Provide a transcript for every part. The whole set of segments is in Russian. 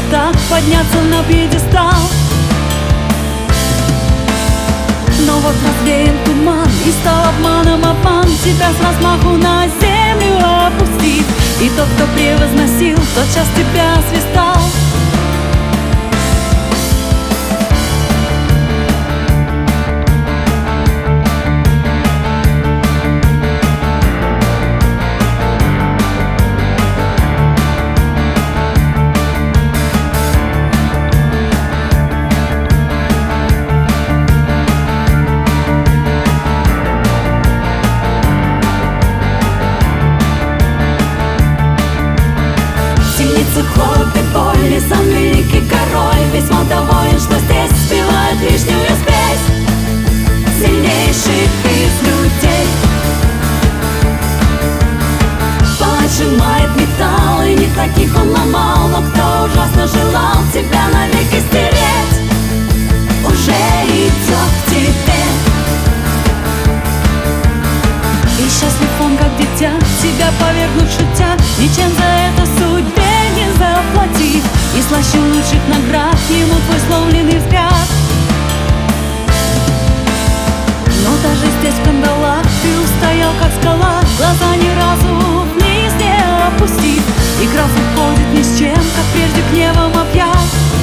так подняться на пьедестал. Но вот развеян туман, и стал обманом обман, тебя с размаху на землю опустит. И тот, кто превозносил, тотчас тебя свистал. Холод и боль, и сам великий король весьма доволен, что здесь спевает лишнюю спесь сильнейших из людей. Поджимает металл, и не таких он ломал, но кто ужасно желал тебя навеки стереть, уже идет к тебе. И счастлив он, как дитя, тебя повергнуть шутя, ничем за это судьбе не заплатив. И слаще лучших наград ему твой сломленный взгляд. Но даже здесь в кандалах ты устоял, как скала, глаза ни разу вниз не опустив. И граф уходит ни с чем, как прежде гневом опьят.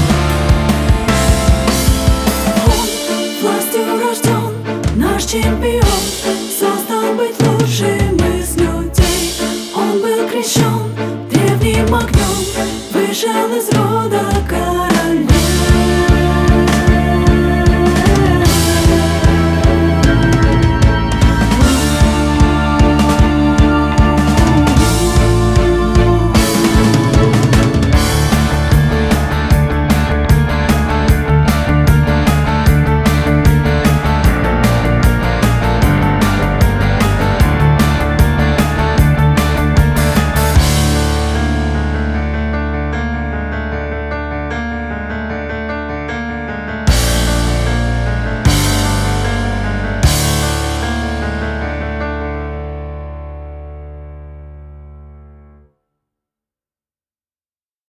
Он властью рожден, наш чемпион, создал быть лучшим из людей. Он был крещен древним огнем, вышел из рода